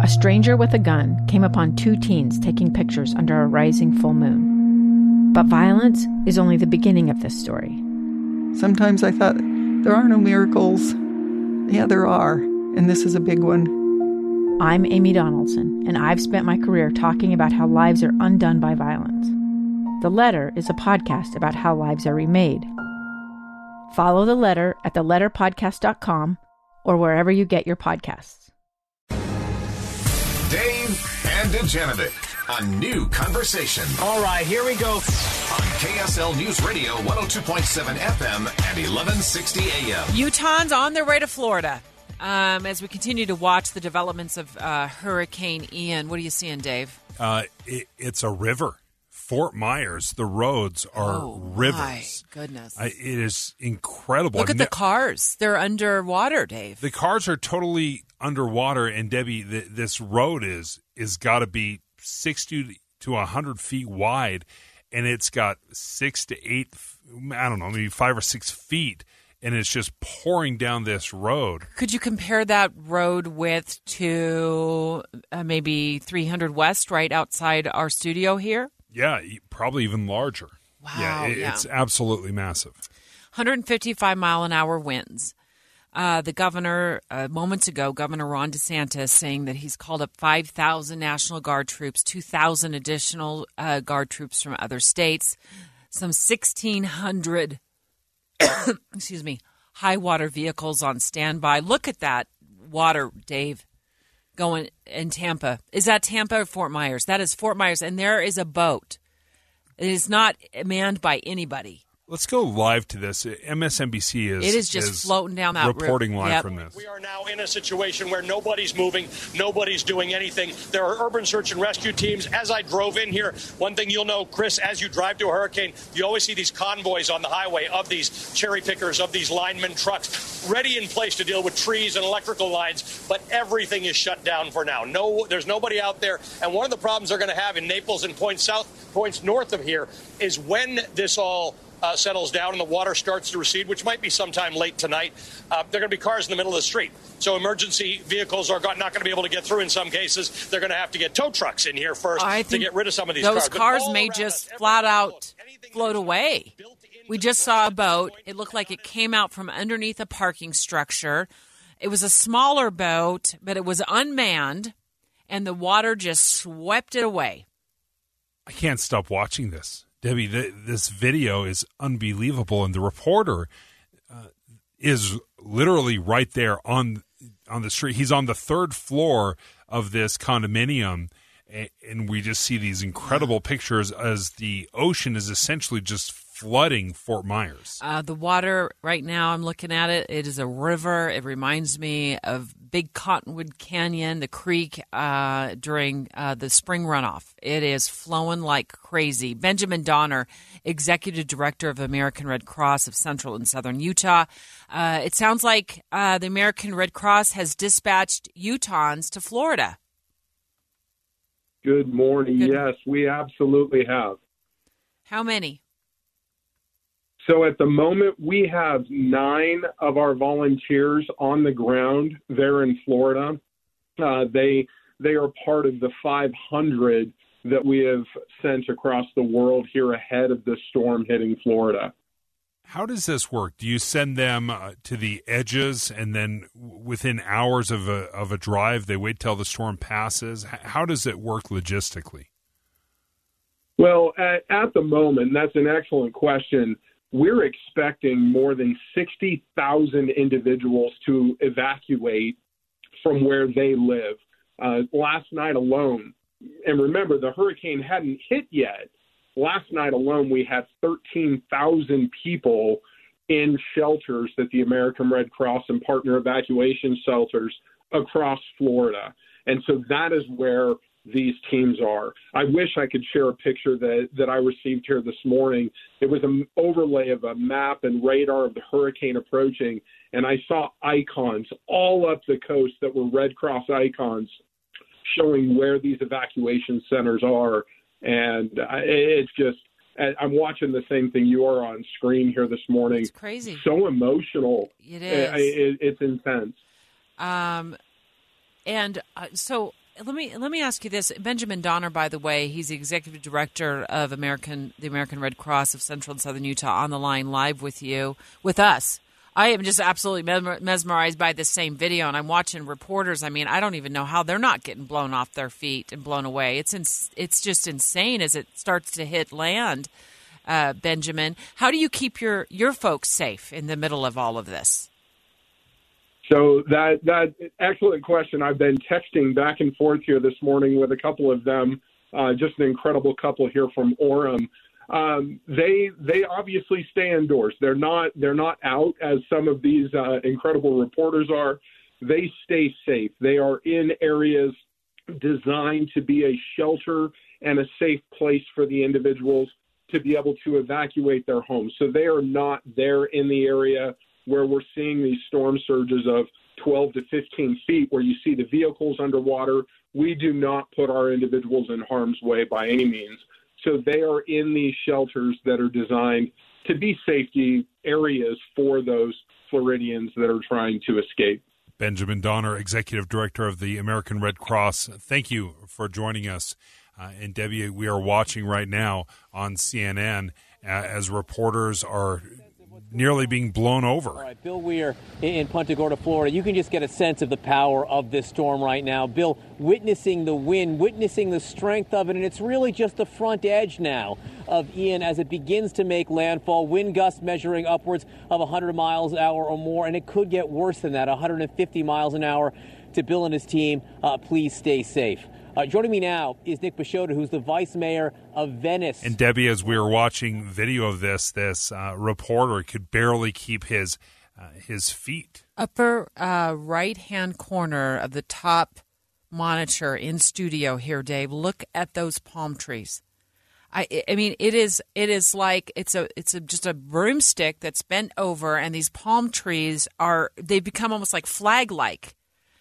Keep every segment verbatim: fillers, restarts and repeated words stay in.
a stranger with a gun came upon two teens taking pictures under a rising full moon. But violence is only the beginning of this story. Sometimes I thought, there are no miracles. Yeah, there are, and this is a big one. I'm Amy Donaldson, and I've spent my career talking about how lives are undone by violence. The Letter is a podcast about how lives are remade. Follow The Letter at the letter podcast dot com or wherever you get your podcasts. Dave and Degenevic, a new conversation. All right, here we go. On K S L News Radio, one oh two point seven F M and eleven sixty A M. Utahns on their way to Florida. Um, as we continue to watch the developments of uh, Hurricane Ian, what are you seeing, Dave? Uh, it, it's a river. Fort Myers, the roads are oh, rivers. My goodness. I, it is incredible. Look at the cars. They're underwater, Dave. The cars are totally underwater, and Debbie, the, this road is is got to be sixty to one hundred feet wide, and it's got six to eight, I don't know, maybe five or six feet, and it's just pouring down this road. Could you compare that road width to uh, maybe three hundred West right outside our studio here? Yeah, probably even larger. Wow. Yeah, it, yeah. It's absolutely massive. one hundred fifty-five mile an hour winds. Uh, the governor, uh, moments ago, Governor Ron DeSantis, saying that he's called up five thousand National Guard troops, two thousand additional uh, Guard troops from other states, some sixteen hundred, excuse me, high water vehicles on standby. Look at that water, Dave. Going in Tampa. Is that Tampa or Fort Myers? That is Fort Myers, and there is a boat. It is not manned by anybody. Let's go live to this. M S N B C is It is just is floating down that reporting river. live Yep. from this. We are now in a situation where nobody's moving, nobody's doing anything. There are urban search and rescue teams. As I drove in here, one thing you'll know, Chris, as you drive to a hurricane, you always see these convoys on the highway of these cherry pickers, of these lineman trucks, ready in place to deal with trees and electrical lines, but everything is shut down for now. No, there's nobody out there, and one of the problems they're going to have in Naples and points south, points north of here, is when this all Uh, settles down and the water starts to recede, which might be sometime late tonight, uh, there are going to be cars in the middle of the street. So emergency vehicles are not going to be able to get through in some cases. They're going to have to get tow trucks in here first I to get rid of some of these those cars. cars may just flat out float away. We just saw a boat. It looked like it came out from underneath a parking structure. It was a smaller boat, but it was unmanned, and the water just swept it away. I can't stop watching this. Debbie, the, this video is unbelievable, and the reporter uh, is literally right there on on the street. He's on the third floor of this condominium, and, and we just see these incredible pictures as the ocean is essentially just flooding Fort Myers. Uh, the water right now, I'm looking at it, it is a river. It reminds me of Big Cottonwood Canyon, the creek uh, during uh, the spring runoff. It is flowing like crazy. Benjamin Donner, Executive Director of American Red Cross of Central and Southern Utah. Uh, it sounds like uh, the American Red Cross has dispatched Utahns to Florida. Good morning. Good. Yes, we absolutely have. How many? So at the moment, we have nine of our volunteers on the ground there in Florida. Uh, they they are part of the five hundred that we have sent across the world here ahead of the storm hitting Florida. How does this work? Do you send them uh, to the edges, and then within hours of a of a drive, they wait till the storm passes? H- how does it work logistically? Well, at, at the moment, that's an excellent question. We're expecting more than sixty thousand individuals to evacuate from where they live. Uh, last night alone, and remember, the hurricane hadn't hit yet. Last night alone, we had thirteen thousand people in shelters that the American Red Cross and partner evacuation shelters across Florida. And so that is where these teams are. I wish I could share a picture that, that I received here this morning. It was an overlay of a map and radar of the hurricane approaching, and I saw icons all up the coast that were Red Cross icons showing where these evacuation centers are. And it's just, I'm watching the same thing you are on screen here this morning. It's crazy. So emotional. It is. It, it, it's intense. Um, and uh, so let me let me ask you this. Benjamin Donner, by the way, he's the executive director of American the American Red Cross of Central and Southern Utah, on the line live with you, with us. I am just absolutely mesmerized by this same video, and I'm watching reporters. I mean, I don't even know how they're not getting blown off their feet and blown away. It's ins- it's just insane as it starts to hit land. Uh, Benjamin, how do you keep your, your folks safe in the middle of all of this? So that that excellent question. I've been texting back and forth here this morning with a couple of them. Uh, just an incredible couple here from Orem. Um, they they obviously stay indoors. They're not they're not out as some of these uh, incredible reporters are. They stay safe. They are in areas designed to be a shelter and a safe place for the individuals to be able to evacuate their homes. So they are not there in the area where we're seeing these storm surges of twelve to fifteen feet, where you see the vehicles underwater. We do not put our individuals in harm's way by any means. So they are in these shelters that are designed to be safety areas for those Floridians that are trying to escape. Benjamin Donner, Executive Director of the American Red Cross, thank you for joining us. Uh, and Debbie, we are watching right now on C N N uh, as reporters are nearly being blown over. All right, Bill Weir in Punta Gorda, Florida. You can just get a sense of the power of this storm right now. Bill, witnessing the wind, witnessing the strength of it, and it's really just the front edge now of Ian as it begins to make landfall. Wind gusts measuring upwards of one hundred miles an hour or more, and it could get worse than that, one hundred fifty miles an hour. To Bill and his team, uh, please stay safe. Uh, joining me now is Nick Bisciotta, who's the vice mayor of Venice. And Debbie, as we were watching video of this, this uh, reporter could barely keep his uh, his feet. Upper uh, right-hand corner of the top monitor in studio here, Dave. Look at those palm trees. I, I mean, it is it is like it's a it's a, just a broomstick that's bent over, and these palm trees are they've become almost like flag-like.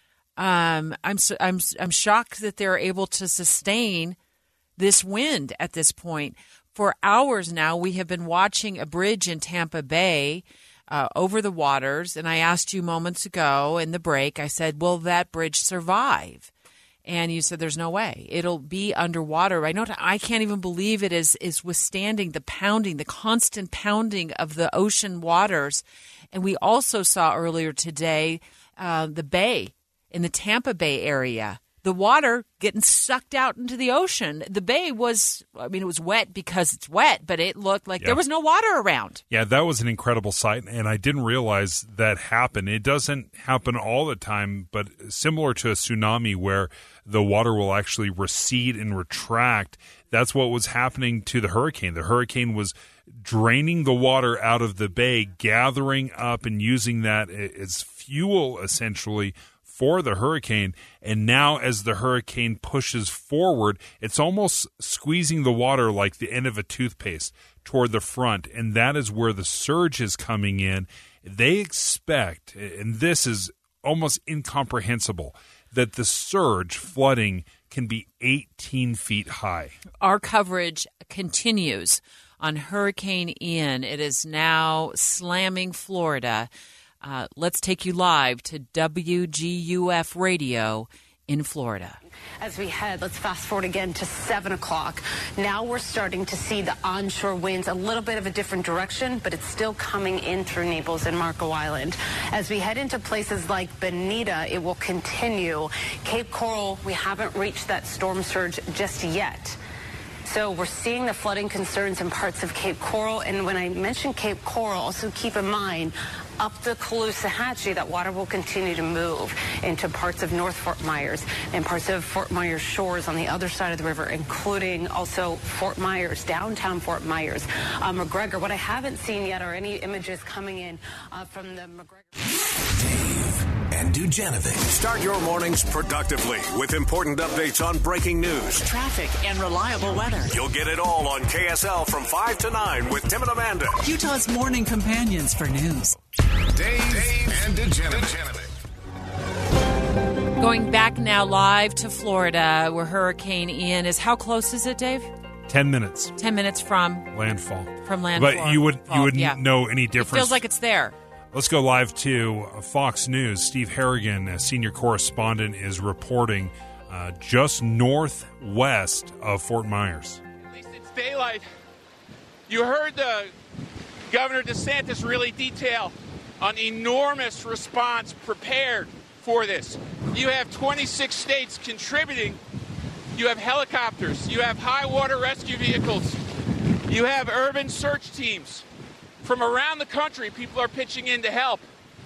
Um, I'm I'm I'm shocked that they're able to sustain this wind at this point. For hours now, we have been watching a bridge in Tampa Bay uh, over the waters, and I asked you moments ago in the break, I said, will that bridge survive? And you said there's no way. It'll be underwater. I know I can't even believe it is is withstanding the pounding, the constant pounding of the ocean waters. And we also saw earlier today uh, the bay. In the Tampa Bay area, the water getting sucked out into the ocean. The bay was, I mean, it was wet because it's wet, but it looked like yeah. there was no water around. Yeah, that was an incredible sight, and I didn't realize that happened. It doesn't happen all the time, but similar to a tsunami where the water will actually recede and retract, that's what was happening to the hurricane. The hurricane was draining the water out of the bay, gathering up and using that as fuel, essentially, for the hurricane. And now as the hurricane pushes forward, it's almost squeezing the water like the end of a toothpaste toward the front. And that is where the surge is coming in. They expect, and this is almost incomprehensible, that the surge flooding can be eighteen feet high. Our coverage continues on Hurricane Ian. It is now slamming Florida. Uh, let's take you live to W G U F Radio in Florida. As we head, let's fast forward again to seven o'clock. Now we're starting to see the onshore winds, a little bit of a different direction, but it's still coming in through Naples and Marco Island. As we head into places like Bonita, it will continue. Cape Coral, we haven't reached that storm surge just yet. So we're seeing the flooding concerns in parts of Cape Coral. And when I mention Cape Coral, also keep in mind, up the Caloosahatchee, that water will continue to move into parts of North Fort Myers and parts of Fort Myers shores on the other side of the river, including also Fort Myers, downtown Fort Myers. Uh, McGregor, what I haven't seen yet are any images coming in uh, from the McGregor. Dave and Dujanovic. Start your mornings productively with important updates on breaking news, traffic, and reliable weather. You'll get it all on K S L from five to nine with Tim and Amanda. Utah's morning companions for news. Dave, Dave and Dujanovic. Going back now live to Florida, where Hurricane Ian is. How close is it, Dave? Ten minutes. Ten minutes from landfall. From landfall. But you would you wouldn't yeah. know any difference. It feels like it's there. Let's go live to Fox News. Steve Harrigan, a senior correspondent, is reporting uh, just northwest of Fort Myers. At least it's daylight. You heard the Governor DeSantis really detail an enormous response prepared for this. You have twenty-six states contributing. You have helicopters. You have high water rescue vehicles. You have urban search teams. From around the country, people are pitching in to help.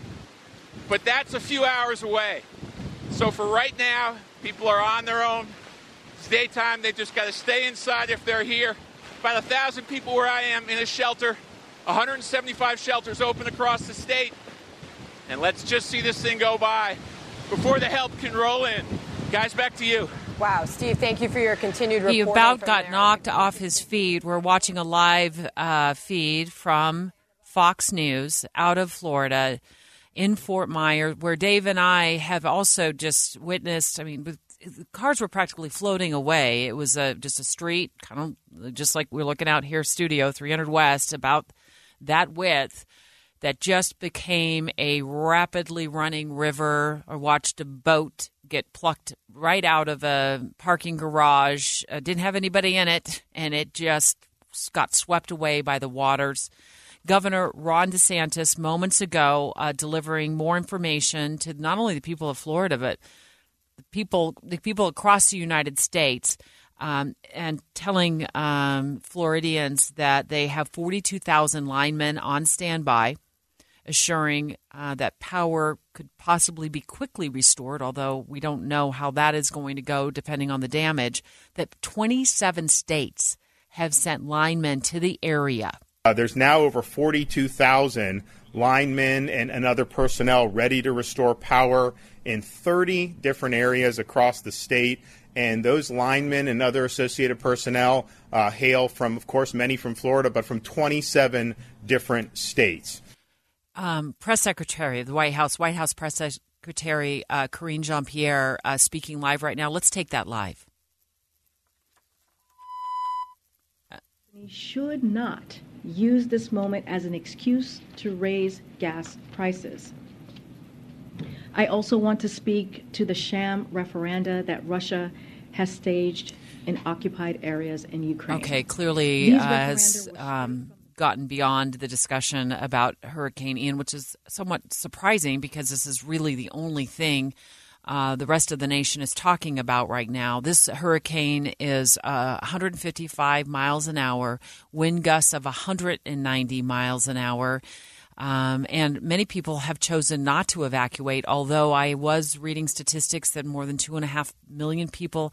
But that's a few hours away. So for right now, people are on their own. It's daytime. They've just got to stay inside if they're here. About a thousand people where I am in a shelter. one hundred seventy-five shelters open across the state. And let's just see this thing go by before the help can roll in. Guys, back to you. Wow, Steve, thank you for your continued reporting. He about got there. knocked off his feed. We're watching a live uh, feed from Fox News out of Florida in Fort Myers, where Dave and I have also just witnessed, I mean, the cars were practically floating away. It was a, just a street, kind of just like we're looking out here, studio, three hundred West, about that width, that just became a rapidly running river. I watched a boat get plucked right out of a parking garage. Uh, didn't have anybody in it, and it just got swept away by the waters. Governor Ron DeSantis, moments ago, uh, delivering more information to not only the people of Florida, but the people, the people across the United States, um, and telling um, Floridians that they have forty-two thousand linemen on standby, assuring uh, that power could possibly be quickly restored, although we don't know how that is going to go depending on the damage, that twenty-seven states have sent linemen to the area. Uh, there's now over forty-two thousand linemen and, and other personnel ready to restore power in thirty different areas across the state. And those linemen and other associated personnel uh, hail from, of course, many from Florida, but from twenty-seven different states. Um, Press Secretary of the White House, White House Press Secretary uh, Karine Jean-Pierre uh, speaking live right now. Let's take that live. We should not use this moment as an excuse to raise gas prices. I also want to speak to the sham referenda that Russia has staged in occupied areas in Ukraine. Okay, clearly uh, has um, gotten beyond the discussion about Hurricane Ian, which is somewhat surprising because this is really the only thing uh, the rest of the nation is talking about right now. This hurricane is uh, one hundred fifty-five miles an hour, wind gusts of one hundred ninety miles an hour. Um, and many people have chosen not to evacuate, although I was reading statistics that more than two and a half million people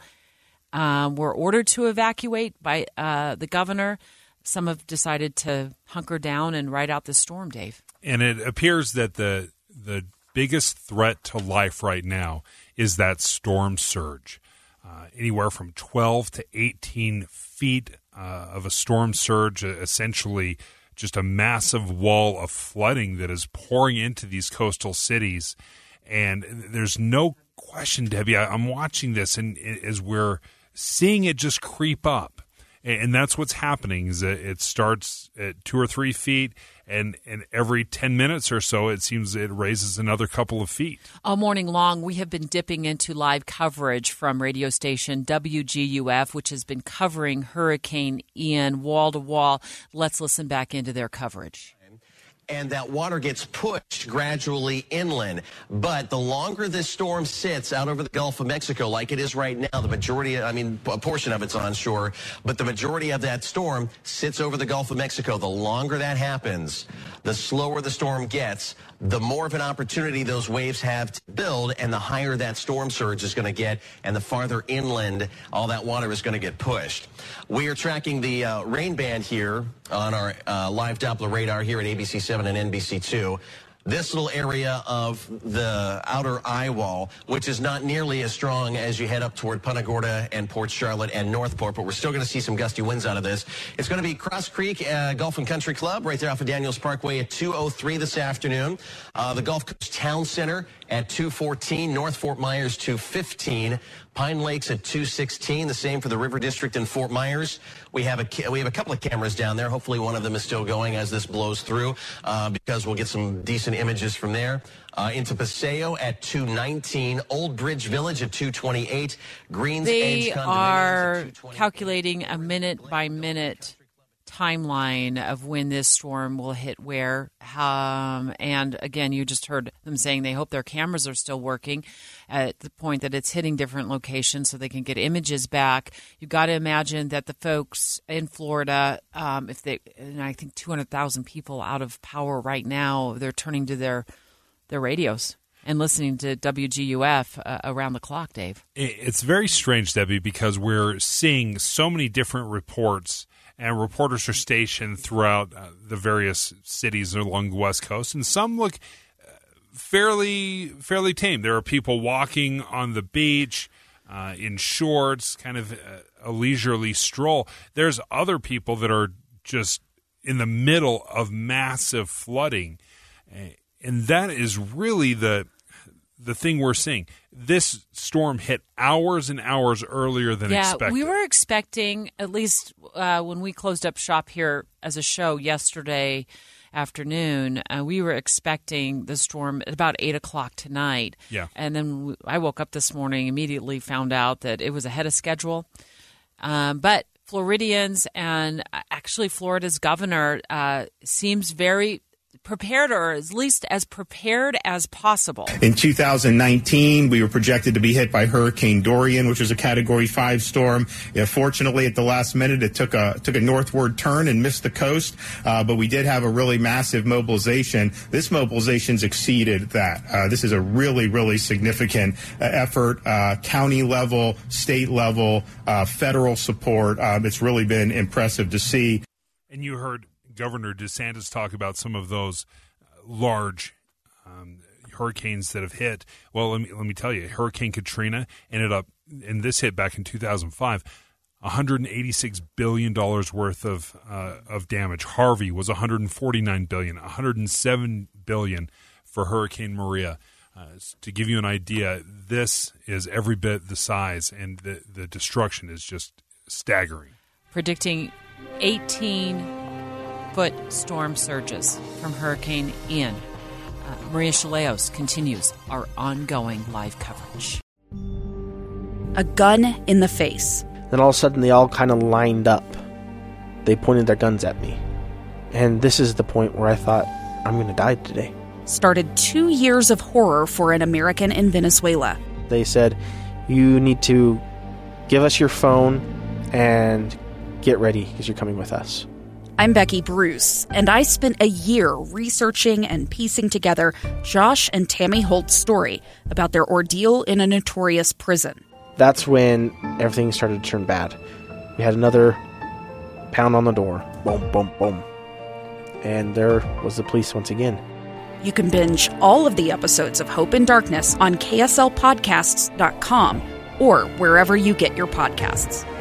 um, were ordered to evacuate by uh, the governor. Some have decided to hunker down and ride out the storm, Dave. And it appears that the the biggest threat to life right now is that storm surge. Uh, anywhere from twelve to eighteen feet uh, of a storm surge, uh, essentially just a massive wall of flooding that is pouring into these coastal cities. And there's no question, Debbie, I, I'm watching this, and as we're seeing it just creep up, and that's what's happening, is that it starts at two or three feet, and, and every ten minutes or so, it seems it raises another couple of feet. All morning long, we have been dipping into live coverage from radio station W G U F, which has been covering Hurricane Ian wall to wall. Let's listen back into their coverage. And that water gets pushed gradually inland. But the longer this storm sits out over the Gulf of Mexico, like it is right now, the majority, I mean, a portion of it's onshore, but the majority of that storm sits over the Gulf of Mexico. The longer that happens, the slower the storm gets, the more of an opportunity those waves have to build, and the higher that storm surge is going to get, and the farther inland all that water is going to get pushed. We are tracking the uh, rain band here on our uh, live Doppler radar here at A B C seven and N B C two. This little area of the outer eye wall, which is not nearly as strong as you head up toward Punta Gorda and Port Charlotte and Northport, but we're still going to see some gusty winds out of this. It's going to be Cross Creek uh, Golf and Country Club right there off of Daniels Parkway at two oh three this afternoon. Uh, the Gulf Coast Town Center at two fourteen, North Fort Myers two fifteen, Pine Lakes at two sixteen, the same for the River District in Fort Myers. We have a we have a couple of cameras down there. Hopefully one of them is still going as this blows through, uh, because we'll get some decent images from there. Uh, into Paseo at two nineteen, Old Bridge Village at two twenty-eight, Greens They Edge are calculating a minute by minute timeline of when this storm will hit where. Um, and again, you just heard them saying they hope their cameras are still working at the point that it's hitting different locations so they can get images back. You've got to imagine that the folks in Florida, um, if they, and I think two hundred thousand people out of power right now, they're turning to their their radios and listening to W G U F uh, around the clock, Dave. It's very strange, Debbie, because we're seeing so many different reports, and reporters are stationed throughout uh, the various cities along the West Coast, and some look uh, fairly fairly tame. There are people walking on the beach uh, in shorts, kind of a leisurely stroll. There's other people that are just in the middle of massive flooding. And that is really the the thing we're seeing. This storm hit hours and hours earlier than yeah, expected. We were expecting, at least uh, when we closed up shop here as a show yesterday afternoon, uh, we were expecting the storm at about eight o'clock tonight. Yeah. And then we, I woke up this morning, immediately found out that it was ahead of schedule. Um, but Floridians and actually Florida's governor uh, seems very prepared, or at least as prepared as possible. In two thousand nineteen, we were projected to be hit by Hurricane Dorian, which was a Category five storm. Yeah, fortunately, at the last minute, it took a took a northward turn and missed the coast, uh, but we did have a really massive mobilization. This mobilization's exceeded that. Uh, this is a really, really significant uh, effort, uh, county level, state level, uh, federal support. Um, it's really been impressive to see. And you heard Governor DeSantis talk about some of those large um, hurricanes that have hit. Well, let me let me tell you, Hurricane Katrina ended up, and this hit back in two thousand five, one hundred eighty-six billion dollars worth of uh, of damage. Harvey was one hundred forty-nine billion dollars, one hundred seven billion dollars for Hurricane Maria. Uh, to give you an idea, this is every bit the size, and the, the destruction is just staggering. Predicting eighteen foot storm surges from Hurricane Ian. Uh, Maria Chaleos continues our ongoing live coverage. A gun in the face. Then all of a sudden they all kind of lined up. They pointed their guns at me. And this is the point where I thought, I'm going to die today. Started two years of horror for an American in Venezuela. They said, you need to give us your phone and get ready because you're coming with us. I'm Becky Bruce, and I spent a year researching and piecing together Josh and Tammy Holt's story about their ordeal in a notorious prison. That's when everything started to turn bad. We had another pound on the door. Boom, boom, boom. And there was the police once again. You can binge all of the episodes of Hope in Darkness on K S L podcasts dot com or wherever you get your podcasts.